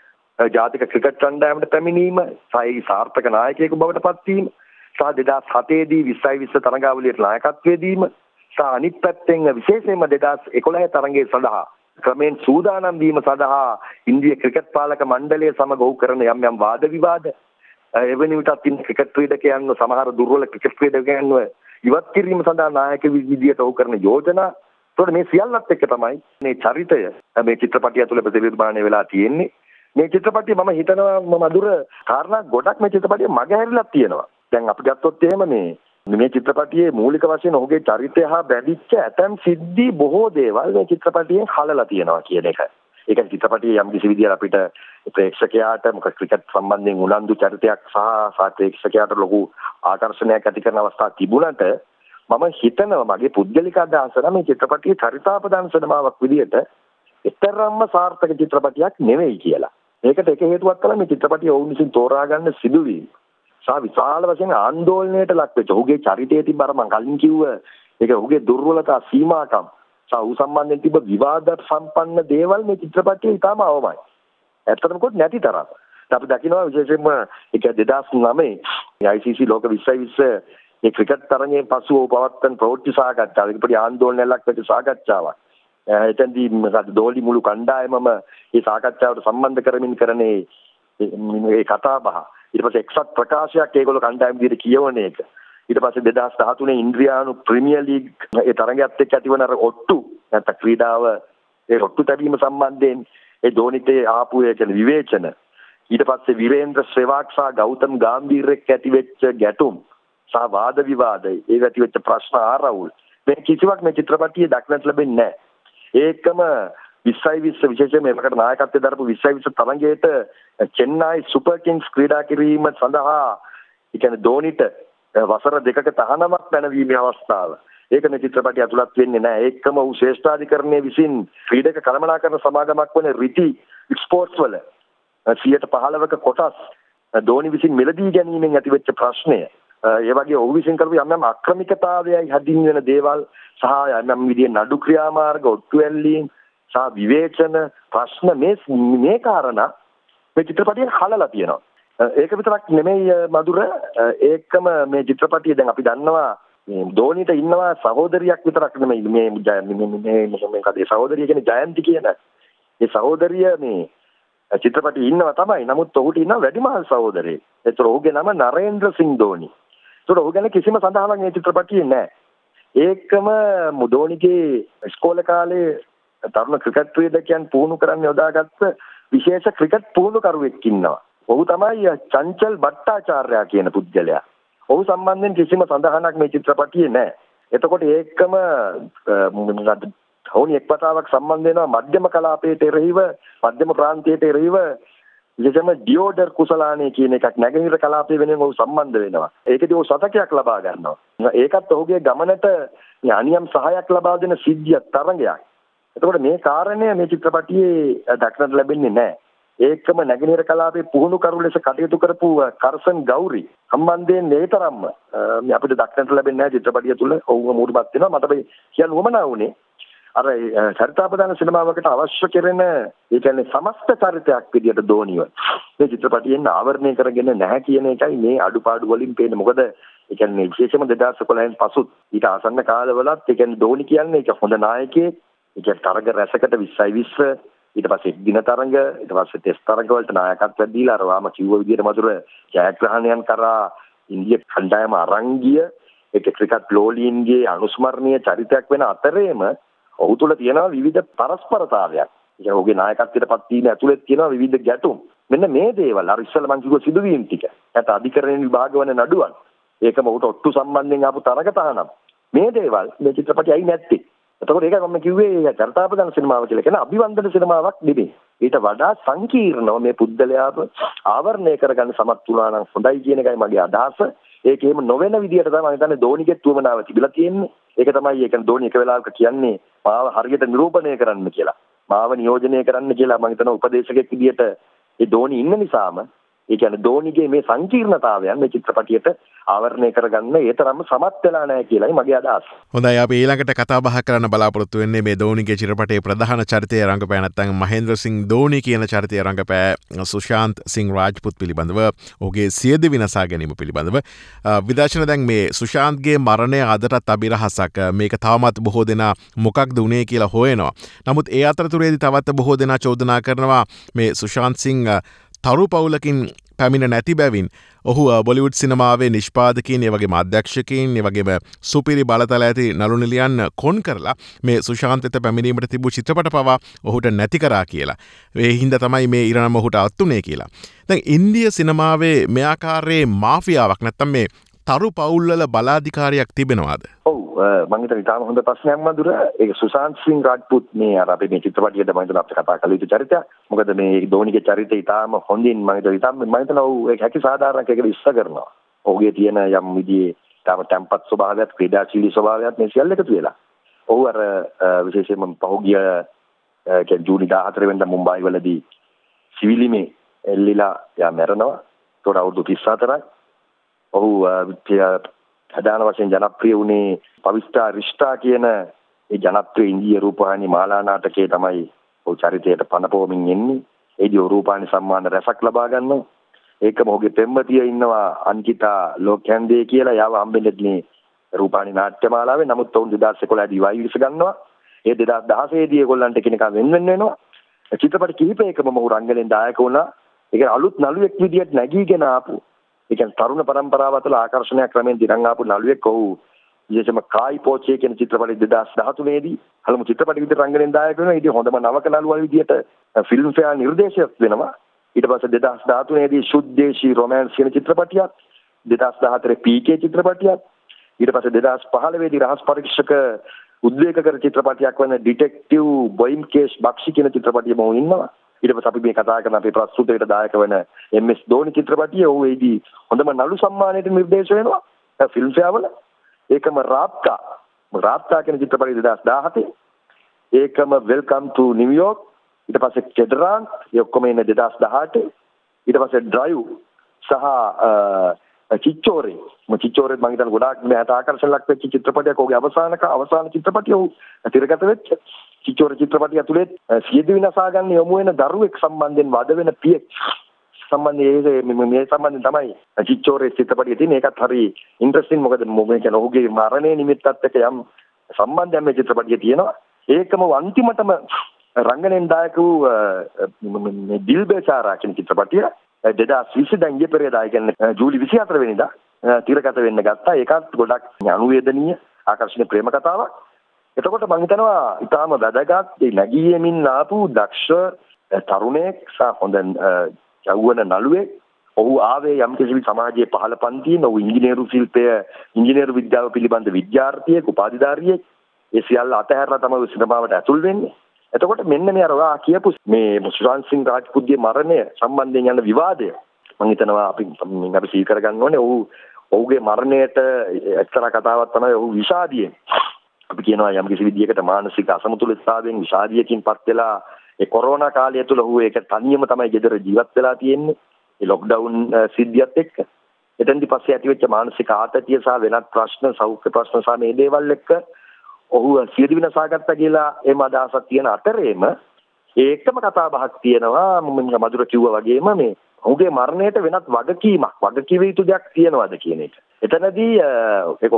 ජාතික ක්‍රිකට් කණ්ඩායමට පැමිණීම, සායි සාර්ථක නායකයෙකු බවට පත් වීම, සහ 2007 දී 2020 තරඟාවලියට නායකත්වයේ දීම, සහ අනිත් පැත්තෙන් විශේෂයෙන්ම 2011 තරඟයේ සඳහා ක්‍රමෙන් සූදානම් වීම සඳහා ඉන්දිය ක්‍රිකට් පාලක මණ්ඩලය සමග ඔහු කරන යම් වාද විවාද එවැනි විටත් ඉන්න ක්‍රිකට් ක්‍රීඩකයන්ව සමහර දුර්වල ක්‍රිකට් ක්‍රීඩකයන්ව ඉවත් කිරීම සඳහා නායක විදියට ඔහු කරන යෝජනා. ඒතකොට මේ සියල්ලත් එක්ක තමයි මේ චරිතය මේ චිත්‍රපටිය තුළ ප්‍රතිනිර්මාණය වෙලා තියෙන්නේ. මේ චිත්‍රපටිය මම හිතනවා මధుර කාරණා ගොඩක් මේ චිත්‍රපටිය මගහැරිලා තියෙනවා. දැන් අපි ගත්තොත් එහෙම මේ චිත්‍රපටියේ මූලික වශයෙන් ඔහුගේ චරිතය හා බැඳිච්ච ඇතම් සිද්ධි බොහෝ දේවල් මේ චිත්‍රපටියෙන් හලලා තියෙනවා කියන එක. ඒක චිත්‍රපටියේ යම් කිසි විදියට අපිට ප්‍රේක්ෂකයාට මොකද ක්‍රිකට් සම්බන්ධයෙන් උනන්දු චරිතයක් සහ ප්‍රේක්ෂකයාට ලොකු ආකර්ෂණයක් ඇති කරන අවස්ථා තිබුණට මම හිතනවා මගේ පුද්ගලික අදහස නම් මේ චිත්‍රපටියේ චරිතාපදාන සිනමාවක් විදියට එතරම්ම සාර්ථක චිත්‍රපටියක් නෙවෙයි කියලා. ඒකට එක හේතුවක් තමයි මේ චිත්‍රපටිය ඔවුන් විසින් තෝරා ගන්න සිදුවීම. සහ විශාල වශයෙන් ආందోලනයට ලක් වෙච්ච ඔහුගේ චරිතයේ තිබ්බ අර මම කලින් කිව්ව ඒක ඔහුගේ දුර්වලතා සීමාකම් සහ ඔහු සම්බන්ධයෙන් තිබ්බ විවාද සම්පන්න දේවල් මේ චිත්‍රපටියේ ඉතාම අවමයි. ඇත්තටම කොට නැති තරම්. අපි දකිනවා විශේෂයෙන්ම ඒක 2009 ICC ලෝක 2020 මේ ක්‍රිකට් තරගයෙන් පසුව පවත්වන ප්‍රවෘත්ති සාකච්ඡාව ඒක පොඩි ආందోලනයක් ලක් වෙච්ච සාකච්ඡාවක්. එතෙන්දී මොකද දෝලි මුළු කණ්ඩායමම මේ සාකච්ඡාවට සම්බන්ධ කරමින් කරන්නේ මේ කතා බහ. ඊට පස්සේ එක්සත් ප්‍රකාශයක් ඒගොල්ලෝ කණ්ඩායම විදිහට කියවන එක. ඊට පස්සේ 2013 ඉන්ද්‍රියානු ප්‍රීමියර් ලීග් ඒ තරගයත් එක්ක ඇතිවන අර ඔට්ටු නැත්නම් ක්‍රීඩාව ඒ ඔට්ටු තැබීම සම්බන්ධයෙන් ඒ ධෝනිතේ ආපු ඒ කියන විවේචන ඊට පස්සේ විරේන්ද්‍ර සෙවාග් සහ ගෞතම් ගාම්භීර එක්ක ඇති වෙච්ච ගැටුම් සහ වාද විවාද ඒ ඇති වෙච්ච ප්‍රශ්න ආරවුල් මේ කිසිවක් මේ චිත්‍රපටියේ දක්නට ලැබෙන්නේ නැහැ. ඒකම 2020 විශේෂයෙන් මේකට නායකත්වයේ දරපු 2020 තරගයේට චෙන්නයි සුපර් කිංස් ක්‍රීඩා කිරීම සඳහා ඒ කියන්නේ ධෝනිට වසර දෙකක තහනමක් පැනවීමේ අවස්ථාව. ඒක මේ චිත්‍රපටිය ඇතුළත් වෙන්නේ නැහැ. ඒකම වූ ශ්‍රේෂ්ඨාධිකරණයේ විසින් ක්‍රීඩක කළමනාකරන සමාගමක් වන රිටි ස්පෝර්ට්ස් වල 15%ක කොටස් ධෝනි විසින් මිලදී ගැනීමෙන් ඇතිවෙච්ච ප්‍රශ්නය. ඒ වගේ ඔහු විසින් කරපු යම් අක්‍රමිකතාවයයි හැදින් වෙන දේවල් සහ යම් විදිහේ නඩු ක්‍රියාමාර්ග ඔට්ටු ඇල්ලීම් සහ විවේචන ප්‍රශ්න මේ කාරණා මේ චිත්‍රපටියෙන් හලලා තියෙනවා. ඒක විතරක් නෙමෙයි මధుර ඒකම මේ චිත්‍රපටිය දැන් අපි දන්නවා මේ ධෝනිට ඉන්නවා සහෝදරියක් විතරක් නෙමෙයි මේ කදේ සහෝදරිය කියන්නේ ජයන්ති කියන ඒ සහෝදරිය මේ චිත්‍රපටියේ ඉන්නවා තමයි. නමුත් ඔහුට ඉන්නවා වැඩිමහල් සහෝදරයෙක්. ඒතර ඔහුගේ නම නරේන්ද්‍ර සිං ධෝනි. ඒතර ඔහු ගැන කිසිම සඳහනක් මේ චිත්‍රපටියේ නැහැ. ඒකම ධෝනිගේ ඉස්කෝලේ කාලේ තරුණ ක්‍රිකට් ක්‍රීඩකයන් පුහුණු කරන්න යොදාගත්ත විශේෂ ක්‍රිකට් පුහුණුකරුවෙක් ඉන්නවා. ඔහු තමයි චංචල් භට්ටාචාර්යා කියන පුද්ගලයා. ඔහු සම්බන්ධයෙන් කිසිම සඳහනක් මේ චිත්‍රපටියේ නැහැ. එතකොට ඒකම තවුනි එක්වතාවක් සම්බන්ධ වෙනවා මධ්‍යම කලාපයට එරෙහිව මධ්‍යම ප්‍රාන්තයට එරෙහිව විශේෂම ඩියෝඩර් කුසලානේ කියන එකක් නැගෙනහිර කලාපය වෙනුවෙන් ඔහු සම්බන්ධ වෙනවා. ඒකදී ඔහු සතකයක් ලබා ගන්නවා. ඒකත් ඔහුගේ ගමනට අනියම් සහායක් ලබා දෙන සිද්ධියක් තරඟයක්. එතකොට මේ කාරණය මේ චිත්‍රපටියේ දක්නට ලැබෙන්නේ නැහැ. ඒකම නැගෙනහිර කලාපයේ පුහුණු කරු ලෙස කටයුතු කරපු කරසන් ගෞරි සම්බන්ධයෙන් මේ තරම්ම අපිට දක්නට ලැබෙන්නේ නැහැ චිත්‍රපටිය තුළ. ඔවුන් මූඩපත් වෙනවා. මට මේ කියන්න උවමනා වුණේ අර චරිතාපදාන සිනමාවකට අවශ්‍ය කෙරෙන ඒ කියන්නේ සමස්ත චරිතයක් විදියට දෝනිව මේ චිත්‍රපටියෙන් ආවරණය කරගෙන නැහැ කියන එකයි මේ අඩුපාඩු වලින් පේන්නේ. මොකද ඒ කියන්නේ විශේෂම 2011න් පසුත් ඊට ආසන්න කාලවලත් ඒ කියන්නේ දෝනි කියන්නේ ඒක හොඳ නායකයෙක්. ඒ කියන්නේ තරග රැසකට 20යි 20 ඊට පස්සේ දින තරඟ ඊට පස්සේ ටෙස්ට් තරඟ වලට නායකත්වයක් දීලා අර වාම කිව්ව විදියට මధుර ජයග්‍රහණයන් කරා ඉන්දිය කණ්ඩායම අරන් ගිය ඒක ක්‍රිකට් ලෝලීන්ගේ අනුස්මරණීය චරිතයක් වෙන අතරේම ඔහු තුළ තියෙනවා විවිධ පරස්පරතාවයක්. ඒ ඔහුගේ නායකත්වයට පත් වීම ඇතුළේ තියෙනවා විවිධ ගැටුම්. මෙන්න මේ දේවල් අර ඉස්සෙල්ලා මම කිව්ව සිදුවීම් ටික. නැත්නම් අධිකරණ විභාග වන නඩුවන්. ඒකම ඔහුට ඔට්ටු සම්බන්ධයෙන් ආපු තරග තහනම්. මේ දේවල් මේ චිත්‍රපටයයි නැත්තේ. එතකොට ඒක මම කිව්වේ චරිතාපදාන සිනමාව කියලා කියන අභිවන්දන සිනමාවක් නෙමෙයි. ඊට වඩා සංකීර්ණව මේ පුද්ගලයාව ආවරණය කරගන්න සමත් වුණා නම් හොඳයි කියන එකයි මගේ අදහස. ඒක එහෙම නොවන විදියට තමයි මම හිතන්නේ ධෝනිගේ තුමනාව තිබිලා තියෙන්නේ. ඒක තමයි ඒක ධෝනි එක වෙලාවක කියන්නේ මාව හරියට නිරූපණය කරන්න කියලා. මාව නියෝජනය කරන්න කියලා මම හිතනවා උපදේශකෙක් විදියට ඒ ධෝනි ඉන්න නිසාම ඒ කියන්නේ ධෝනිගේ මේ සංකීර්ණතාවයන් මේ චිත්‍රපටියට ආවරණය කරගන්න ඒ තරම්ම සමත් වෙලා නැහැ කියලායි මගේ අදහස. හොඳයි අපි ඊළඟට කතා බහ කරන්න බලාපොරොත්තු වෙන්නේ මේ ධෝනිගේ චිත්‍රපටයේ ප්‍රධාන චරිතය රංගපෑ නැත්නම් මහේන්ද්‍ර සිං ධෝනි කියන චරිතය රංගපෑ සුශාන්ත් සිං රාජ්පුත් පිළිබඳව ඔහුගේ සියද විනාසා ගැනීම පිළිබඳව විදර්ශන දැන් මේ සුශාන්ත්ගේ මරණය අදටත් අභිරහසක් මේක තාමත් බොහෝ දෙනා මොකක්ද උනේ කියලා හොයනවා. නමුත් ඒ අතරතුරේදී තවත් බොහෝ දෙනා චෝදනා කරනවා මේ සුශාන්ත් සිං තරු පවුලකින් පැමිණ නැති බැවින් ඔහු බොලිවුඩ් සිනමාවේ නිෂ්පාදකයින් ඒ වගේම අධ්‍යක්ෂකයින් ඒ වගේම සුපිරි බලතල ඇති නළු නිලියන් කොන් කරලා මේ සුශාන්ත් වෙත පැමිණීමට තිබූ චිත්‍රපට පවා ඔහුට නැති කරා කියලා. ඒ හින්දා තමයි මේ ඉරණම ඔහුට අත්ුනේ කියලා. දැන් ඉන්දිය සිනමාවේ මේ ආකාරයේ මාෆියාවක් නැත්තම් මේ තරු පවුල්වල බලාධිකාරියක් තිබෙනවාද? ඔව් මම හිතන්නේ තාම හොඳ ප්‍රශ්නයක් මధుර. ඒක සුශාන්ත් සිං රාජ්පුත් මේ අර අපි මේ චිත්‍රපටියට මම හිතනවා අපිට කතා කළ යුතු චරිතයක්. මොකද මේ ධෝනිගේ චරිතය ඊටාම හොඳින් මම හිතනවා ඔව් ඒක හැකි සාධාරණයක් ඒකට ඉස්ස කරනවා. ඔහුගේ තියෙන යම් විදිහේ තාම tempat ස්වභාවයත් ක්‍රීඩාශීලී ස්වභාවයත් මේ සියල්ල එකතු වෙලා. ඔහු අර විශේෂයෙන්ම පහුගිය ජූනි 14 වෙනිදා මුම්බායි වලදී සිවිලිමේ එල්ලිලා යා මැරෙනවා. ඒතකොට අවුරුදු 34යි. ඔහු ප්‍රධාන වශයෙන් ජනප්‍රිය වුණේ පවිස්ටා රිෂ්ටා කියන ඒ ජනප්‍රිය ඉන්දිය රූපවාහිනී මාලා නාටකයේ තමයි ඔහු චරිතයට පනපවමින් එන්නේ. ඒදී රූපවාහිනී සම්මාන රැසක් ලබා ගන්නවා. ඒකම ඔහුගේ පෙම්වතිය ඉන්නවා අන්කිතා ලෝකයන්දේ කියලා. යාව හම්බෙන්නේ මේ රූපවාහිනී නාට්‍යමාලාවේ. නමුත් ඔවුන් 2011 දී වෛවිස ගන්නවා. ඒ 2016 දී ඒගොල්ලන්ට කෙනෙක්ව වෙන වෙනවා. චිත්‍රපට කිහිපයකම ඔහු රංගනයෙන් දායක වුණා. ඒක අලුත් නළුවෙක් විදියට නැගීගෙන ආපු ඒ කියන්නේ තරුණ පරම්පරාව තුළ ආකර්ෂණයක් ක්‍රමෙන් දිරන් ආපු නළුවෙක් ඔහු විශේෂම කායි පෝචේ කියන චිත්‍රපටය 2013 දී හලමු චිත්‍රපට විදිහට රංගනයෙන් දායක වෙනවා. ඊට හොඳම නවක නළුවා විදිහට ෆිල්ම් ෆෙයාර් නිර්දේශයක් වෙනවා. ඊට පස්සේ 2013 දී සුද්දේශී රොමෑන්ස් කියන චිත්‍රපටියක් 2014 පීකේ චිත්‍රපටියක් ඊට පස්සේ 2015 දී රහස් පරීක්ෂක උද්වේගකර චිත්‍රපටියක් වන ඩිටෙක්ටිව් බොයිම්කේෂ් බක්ෂි කියන චිත්‍රපටියම ඔහු ඉන්නවා. ඊට පස්සේ අපි මේ කතා කරන අපේ ප්‍රස්තුතයට දායක වෙන MS ධෝනි චිත්‍රපටිය ඔහු ඒදී හොඳම නළු සම්මානයට නිර්දේශ වෙනවා ෆිල්ම් ෆෙයාර් වල. ඒකම රාප්තා කියන චිත්‍රපටිය 2017. ඒකම වෙල්කම් ටු නිව්යෝර්ක්. ඊට පස්සේ කෙඩරාන් ඒ ඔක්කොම එන්නේ 2018. ඊට පස්සේ ඩ්‍රයිව් සහ චිච්චෝරේ මම හිතන ගොඩාක් මෑත ආකර්ෂණ ලක් වෙච්ච චිත්‍රපටයක්. ඔහුගේ අවසාන චිත්‍රපටිය ඔහු තිරගත වෙච්ච චිච්චෝර චිත්‍රපටිය ඇතුලේ සියදු විනාසා ගන්න යොමු වෙන දරුවෙක් සම්බන්ධයෙන් වද වෙන පියෙක් සම්බන්ධයෙන් මේ සම්බන්ධයෙන් තමයි චිච්චෝරේ චිත්‍රපටිය තියෙන්නේ. ඒකත් හරි ඉන්ටරෙස්ටිං. මොකද මේ කියන්නේ ඔහුගේ මරණය නිමිත්තත් එක්ක යම් සම්බන්ධයක් මේ චිත්‍රපටිය තියෙනවා. ඒකම අන්තිමටම රංගනයෙන් දායක වූ දිල් බේචාරා කියන චිත්‍රපටිය 2020 දැන් ඊයේ පෙරේදා කියන්නේ ජූලි 24 වෙනිදා තිරගත වෙන්න ගත්තා. ඒකත් ගොඩක් අනුවේදනීය ආකර්ෂණීය ප්‍රේම කතාවක්. එතකොට මම හිතනවා ඊටාම වැදගත් ඒ නැගී යමින් ආපු දක්ෂ තරුණයෙක් සහ හොඳ යෞවන නළුවෙක් ඔහු ආවේ යම්කිසි සමාජයේ පහළ පන්තියේ ඔහු ඉංජිනේරු විද්‍යාව පිළිබඳ විද්‍යාර්ථියෙක් උපාධිධාරියෙක්. ඒ සියල්ල අතහැරලා තමයි සිනමාවට ඇතුල් වෙන්නේ. එතකොට මෙන්න මේ අර කියපු මේ සුශාන්ත් සිං රාජ්පුත්ගේ මරණය සම්බන්ධයෙන් යන විවාදය මම හිතනවා අපි සිහි කරගන්න ඕනේ. ඔහුගේ මරණයට එක්තරා කතාවක් තමයි ඔහු විෂාදියෙන්. අපි කියනවා යම්කිසි විදියකට මානසික අසමතුලිතතාවයෙන් විෂාදියකින් පත් වෙලා ඒ කොරෝනා කාලය තුල ඔහු ඒක තනියම තමයි ගෙදර ජීවත් වෙලා තියෙන්නේ. ඒ ලොක්ඩවුන් සිද්ධියත් එක්ක. එතෙන්දි පස්සේ ඇතිවෙච්ච මානසික ආතතිය සහ වෙනත් ප්‍රශ්න, සෞඛ්‍ය ප්‍රශ්න සහ මේ දේවල් එක්ක ඔහු සියදි විනාශාගත්තා කියලා එම අදහසක් තියෙන අතරේම ඒකම කතා බහක් තියෙනවා. මధుර කිව්වා වගේම මේ ඔහුගේ මරණයට වෙනත් වගකීව යුතු දෙයක් තියෙනවද කියන එක. එතනදී ඒක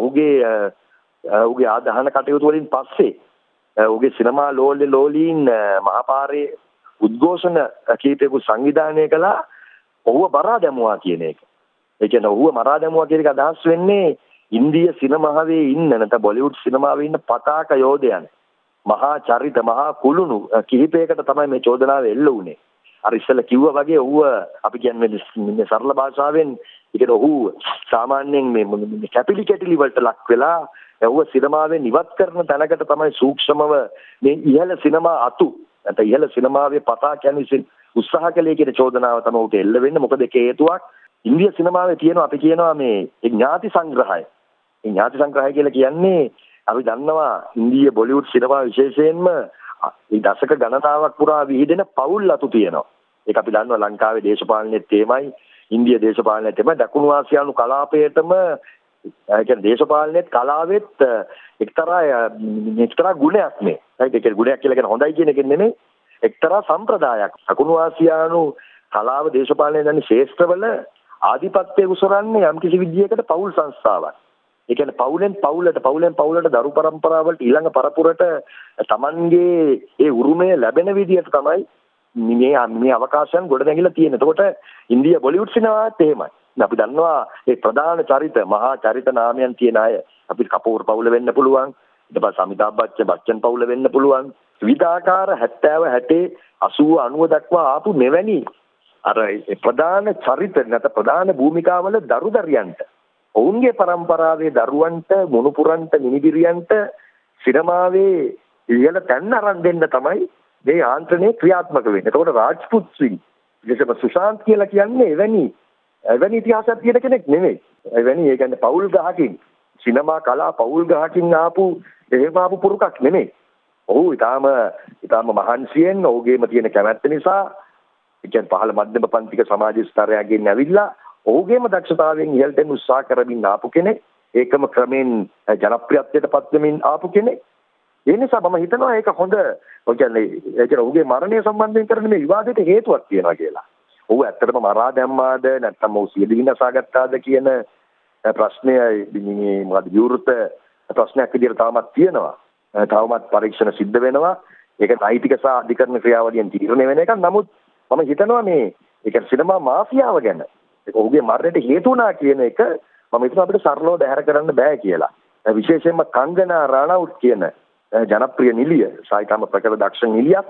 ඔහුගේ ආදාහන කටයුතු වලින් පස්සේ ඔහුගේ සිනමා ලෝලීන් මහපාරේ උද්ඝෝෂණ කීපයක සංවිධානය කළා ඔහුව මරා දැමුවා කියන එක. ඒ කියන්නේ ඔහුව මරා දැමුවා කියන එක අදහස් වෙන්නේ ඉන්දිය සිනමාවේ ඉන්න නැත්නම් බොලිවුඩ් සිනමාවේ ඉන්න පතාක යෝධයන් මහා චරිත මහා කුළුණු කිහිපයකට තමයි මේ චෝදනාව එල්ල වුණේ. අර ඉස්සෙල්ලා කිව්වා වගේ ඔහුව අපි කියන්නේ මේ සරල භාෂාවෙන් ඒකට ඔහු සාමාන්‍යයෙන් මේ කැපිලි කැටිලි වලට ලක් වෙලා ඔහුව සිනමාවෙන් ඉවත් කරන තැනකට තමයි සූක්ෂමව මේ ඉහළ සිනමා අතු නැත්නම් ඉහළ සිනමාවේ පතාකයන් විසින් උත්සාහ කළේ කියන චෝදනාව තමයි උට එල්ල වෙන්නේ. මොකද ඒක හේතුවක් ඉන්දිය සිනමාවේ තියෙනවා අපි කියනවා මේ ඥාති සංග්‍රහය. මේ ඥාති සංග්‍රහය කියලා කියන්නේ අපි දන්නවා ඉන්දිය බොලිවුඩ් සිනමා විශේෂයෙන්ම මේ දශක ගණනාවක් පුරා විහිදෙන පවුල් අතු තියෙනවා. ඒක අපි දන්නවා ලංකාවේ දේශපාලනයේත් තේමයි, ඉන්දිය දේශපාලනයේත් තේමයි, දකුණු ආසියානු කලාපයටම ඒ කියන්නේ දේශපාලනයේත් කලාවෙත් එක්තරා ගුණයක් මේ. ඒක ගුණයක් කියලා කියන හොඳයි කියන එක නෙමෙයි. එක්තරා සම්ප්‍රදායක්. දකුණු ආසියානු කලාව දේශපාලනයේ දැන් ශේෂ්ත්‍රවල ආධිපත්‍යය උසරන්නේ යම්කිසි විදියකට පවුල් සංස්ථාවක්. ඒ කියන්නේ පවුලෙන් පවුලට දරු પરම්පරාවලට ඊළඟ පරපුරට Tamanගේ ඒ උරුමය ලැබෙන විදියට තමයි මේ අවකාශයන් ගොඩ නැගිලා තියෙන්නේ. එතකොට ඉන්දියා බොලිවුඩ් සිනමාවත් එහෙමයි. අපි දන්නවා ඒ ප්‍රධාන චරිත මහා චරිත නාමයන් තියෙන අය අපි කපූර් පවුල වෙන්න පුළුවන්. ඊට පස්සේ අමිතාබ් බච්චන් පවුල වෙන්න පුළුවන්. විවිධාකාර 70 60 80 90 දක්වා ආපු මෙවැනි අර ප්‍රධාන චරිත නැත්නම් ප්‍රධාන භූමිකාවල දරුදරියන්ට ඔවුන්ගේ પરම්පරාවේ දරුවන්ට මුණුපුරන්ට මිනිබිරියන්ට සිනමාවේ ඉහළ තැන්න අරන් දෙන්න තමයි මේ යාන්ත්‍රණය ක්‍රියාත්මක වෙන්නේ. එතකොට රාජ්පුත් සිං විශේෂම සුශාන්ත් කියලා කියන්නේ එවැනි ඉතිහාසයක් තියෙන කෙනෙක් නෙමෙයි. ඒ කියන්නේ පෞල් ගහකින් සිනමා කලා පෞල් ගහකින් ආපු පුරුකක් නෙමෙයි. ඔහු ඊටාම මහන්සියෙන් ඔහුගේම තියෙන කැමැත්ත නිසා ඒ කියන්නේ පහළ මධ්‍යම පන්තික සමාජ ස්තරයකින් ඇවිල්ලා ඔහුගේම දක්ෂතාවයෙන් ඉහළට එන්න උත්සාහ කරමින් ආපු කෙනෙක්. ඒකම ක්‍රමෙන් ජනප්‍රියත්වයට පත් වෙමින් ආපු කෙනෙක්. ඒ නිසා මම හිතනවා ඒක හොඳ ඒ කියන්නේ ඔහුගේ මරණය සම්බන්ධයෙන් කරන මේ විවාදයට හේතුවක් තියෙනවා කියලා. ඔහු ඇත්තටම මරා දැම්මාද නැත්නම් ඔහු සියදි විනාශාගත්තාද කියන ප්‍රශ්නය මේ මොකද විවෘත ප්‍රශ්නයක් විදිහට තාමත් තියෙනවා. තවමත් පරීක්ෂණ සිද්ධ වෙනවා. ඒක නෛතික සහ අධිකරණ ක්‍රියාවලියෙන් තීරණය වෙන එකක්. නමුත් මම හිතනවා මේ ඒක සිනමා මාෆියාව ගැන ඔහුගේ මරණයට හේතු වුණා කියන එක මම හිතනවා අපිට සරලව බැහැර කරන්න බෑ කියලා. විශේෂයෙන්ම කංගනා රානවුට් කියන ජනප්‍රිය නිලිය සායිතම ප්‍රකට දක්ෂ නිලියක්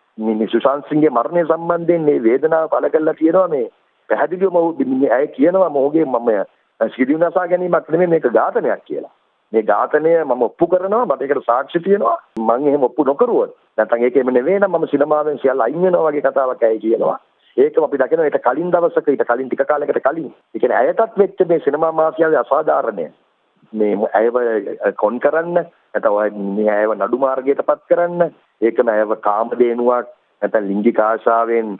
මේ සුශාන්ත් සිංගේ මරණය සම්බන්ධයෙන් මේ වේදනාව පළ කරලා තියෙනවා. මේ පැහැදිලිවම ඇය කියනවා මොහුගේ මම සියදි විනාශා ගැනීමක් නෙමෙයි මේක ඝාතනයක් කියලා. මේ ඝාතනය මම ඔප්පු කරනවා, මට ඒකට සාක්ෂි තියෙනවා. මම එහෙම ඔප්පු නොකරුවොත් නැත්නම් ඒකෙම නෙවෙයි නම් මම සිනමාවෙන් සියල්ල අයින් වෙනවා වගේ කතාවක් ඇයි කියනවා. ඒකම අපි දකිනවා ඊට කලින් දවසක ඊට කලින් ටික කාලයකට කලින් ඒ කියන්නේ ඇයටත් වෙච්ච මේ සිනමා මාෆියාවේ අසාධාරණය මේ ඇයව කොන් කරන්න නැත්නම් මේ ඇයව නඩු මාර්ගයටපත් කරන්න ඒකම ඇයව කාමදේනුවක් නැත්නම් ලිංගික ආශාවෙන්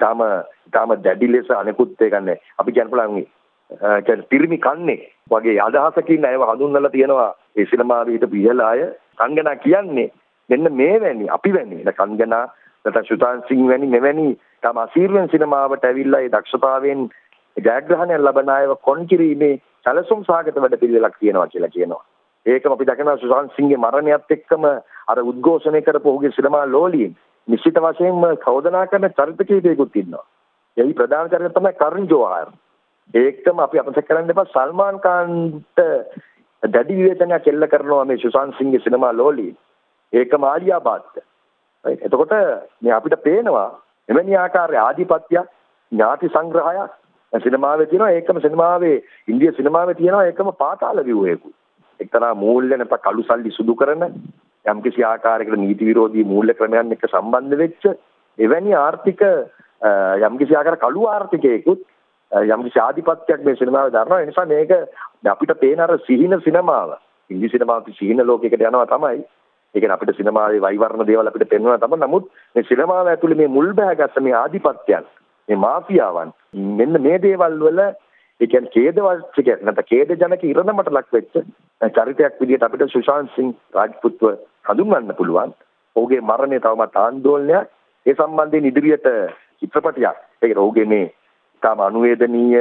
ඊටම දැඩි ලෙස අනෙකුත් ඒ කියන්නේ අපි කියන්න පුළුවන් කියන්නේ පිරිමි කන්නේ වගේ අදහසකින් ඇයව හඳුන්වලා තියෙනවා ඒ සිනමාවේ හිටපු ඉහළ අය. කංගනා කියන්නේ මෙන්න මේ වැනි අපි වැනි කංගනා නැත්නම් සුශාන්ත් සිං වැනි මෙවැනි තම අසීරුවෙන් සිනමාවට ඇවිල්ලා ඒ දක්ෂතාවයෙන් ජයග්‍රහණය ලබන අයව කොන් කිරීමේ සැලසුම් සහගත වැඩ පිළිවෙලක් තියෙනවා කියලා කියනවා. ඒකම අපි දකිනවා සුශාන්ත් සිංගේ මරණයත් එක්කම අර උද්ඝෝෂණය කරපු ඔහුගේ සිනමා ලෝලියින් නිශ්චිත වශයෙන්ම චෝදනා කරන චරිත කීපයකුත් ඉන්නවා. එහි ප්‍රධාන චරිතය තමයි කරන් ජෝහර්. ඒකම අපි අපසක් කරන්න එපා සල්මාන් ખાන්ට දැඩි විවේචනයක් එල්ල කරනවා මේ සුශාන්ත් සිංගේ සිනමා ලෝලියින්. ඒකම ආලියා භාත්. එතකොට මේ අපිට පේනවා එවැනි ආකාරයේ ආධිපත්‍ය ඥාති සංග්‍රහයක් සිනමාවේ තියෙනවා, ඒකම සිනමාවේ ඉන්දිය සිනමාවේ තියෙනවා ඒකම පාතාල ව්‍යුහයකුත්. එක්තරා මූල්‍ය නැත්නම් කළු සල්ලි සුදු කරන යම්කිසි ආකාරයකට නීති විරෝධී මූල්‍ය ක්‍රමයන් එක්ක සම්බන්ධ වෙච්ච එවැනි ආර්ථික යම්කිසි ආකාර කළු ආර්ථිකයකුත් යම්කිසි ආධිපත්‍යයක් මේ සිනමාවේ දරනවා. ඒ නිසා මේක අපිට පේන අර සිහින සිනමාව ඉන්දිය සිනමාව සිහින ලෝකයකට යනවා තමයි. ඒ කියන්නේ අපිට සිනමාවේ වෛවර්ණ දේවල් අපිට පෙන්වනවා තමයි. නමුත් මේ සිනමාව ඇතුලේ මේ මුල් බැහැගත්ත මේ ආධිපත්‍යයන්, මේ මාෆියාවන්, මෙන්න මේ දේවල් වල ඒ කියන්නේ ඛේදවාචකයක් නැත්නම් ඛේදජනක ඉරණමට ලක් වෙච්ච චරිතයක් විදිහට අපිට සුශාන්ත් සිං රාජ්පුත්ව හඳුන්වන්න පුළුවන්. ඔහුගේ මරණය තවමත් ආందోලනයක්. ඒ සම්බන්ධයෙන් ඉදිරියට චිත්‍රපටයක්, ඒක ඔහුගේ මේ තාම අනුවේදනීය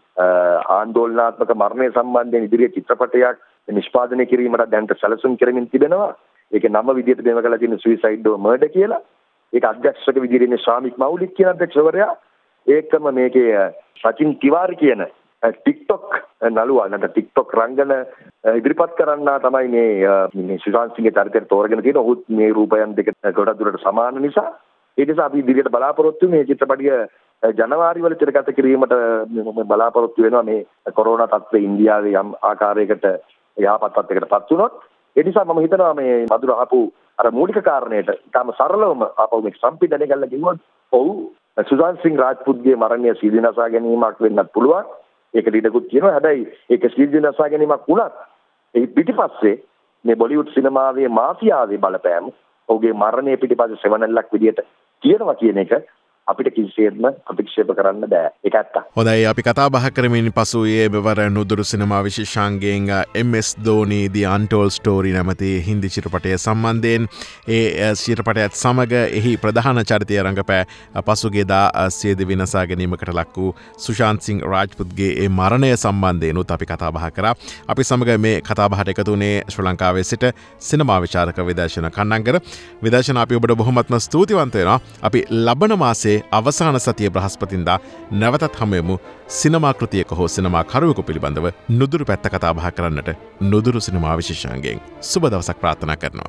ආందోලනාත්මක මරණය සම්බන්ධයෙන් ඉදිරියට චිත්‍රපටයක් නිෂ්පාදනය කිරීමට දැනට සැලසුම් කරමින් තිබෙනවා. ඒකේ නම විදිහට දෙම කරලා තියෙන සුයිසයිඩ් ඩෝ මර්ඩර් කියලා. ඒක අධ්‍යක්ෂක විදිහට ඉන්නේ ශාමික් මෞලික් කියන අධ්‍යක්ෂකවරයා. ඒකම මේකේ සචින් තිවාරි කියන TikTok නළුවා නැත්නම් TikTok රංගන ඉදිරිපත් කරන්නා තමයි මේ සුශාන්ත් සිංගේ චරිතය තෝරගෙන තියෙන. ඔහුත් මේ රූපයන් දෙක ගොඩක් දුරට සමාන නිසා ඒ නිසා අපි ඉදිරියට බලාපොරොත්තු මේ චිත්‍රපටිය ජනවාරි වල තිරගත කිරීමට බලාපොරොත්තු වෙනවා. මේ කොරෝනා තත්ත්වය ඉන්දියාවේ යම් ආකාරයකට යහපත් තත්ත්වයකටපත් වුණොත්. ඒ නිසා මම හිතනවා මේ මధుර ආපු අර මූලික කාරණයට තාම සරලවම ආපහු මේක සම්පීඩනය කරලා කිව්වොත් ඔව් සුශාන්ත් සිං රාජ්පුත්ගේ මරණය සීදීනසා ගැනීමක් වෙන්නත් පුළුවන්. ඒකට ඉඩකුත් තියෙනවා. හැබැයි ඒක සීදීනසා ගැනීමක් වුණත් ඒ පිටිපස්සේ මේ බොලිවුඩ් සිනමාවේ මාෆියාවේ බලපෑම ඔහුගේ මරණය පිටිපස්සේ සෙවණැල්ලක් විදියට තියෙනවා කියන එක අපිට කිසිසේත්ම අපික්ෂේප කරන්න බෑ. ඒක ඇත්ත. හොඳයි, අපි කතා බහ කරමින් පසු ඒ මෙවර නුදුරු සිනමා විශේෂාංගයෙන් MS ධෝනි The Untold Story නැමැති හින්දි චිත්‍රපටය සම්බන්ධයෙන් ඒ චිත්‍රපටයත් සමග එහි ප්‍රධාන චරිතය රඟපෑ පසුගියදා සියදිවි විනාසා ගැනීමකට ලක් වූ සුශාන්ත් සිං රාජ්පුත්ගේ ඒ මරණය සම්බන්ධයෙන්ුත් අපි කතා බහ කරා. අපි සමග මේ කතා බහට එකතු වුණේ ශ්‍රී ලංකාවේ සිට සිනමා විචාරක විදර්ශන කන්නංගර. විදර්ශන, අපි ඔබට බොහොමත්ම ස්තුතිවන්ත වෙනවා. අපි ලබන මාසේ අවසාන සතිය බ්‍රහස්පතින්දා නැවතත් හමුවෙමු සිනමා කෘතියක හෝ සිනමා කරුවෙකු පිළිබඳව නුදුරු පැත්ත කතා බහ කරන්නට නුදුරු සිනමා විශේෂාංගයෙන්. සුබ දවසක් ප්‍රාර්ථනා කරනවා.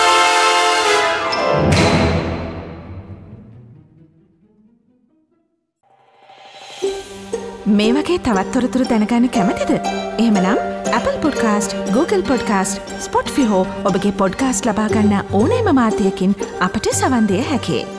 මේ වගේ තවත් තොරතුරු දැනගන්න කැමතිද? එහෙමනම් Apple Podcast, Google Podcast, Spotify හෝ ඔබගේ පොඩ්කාස්ට් ලබා ගන්න ඕනෑම මාධ්‍යයකින් අපට සවන් දිය හැකියි.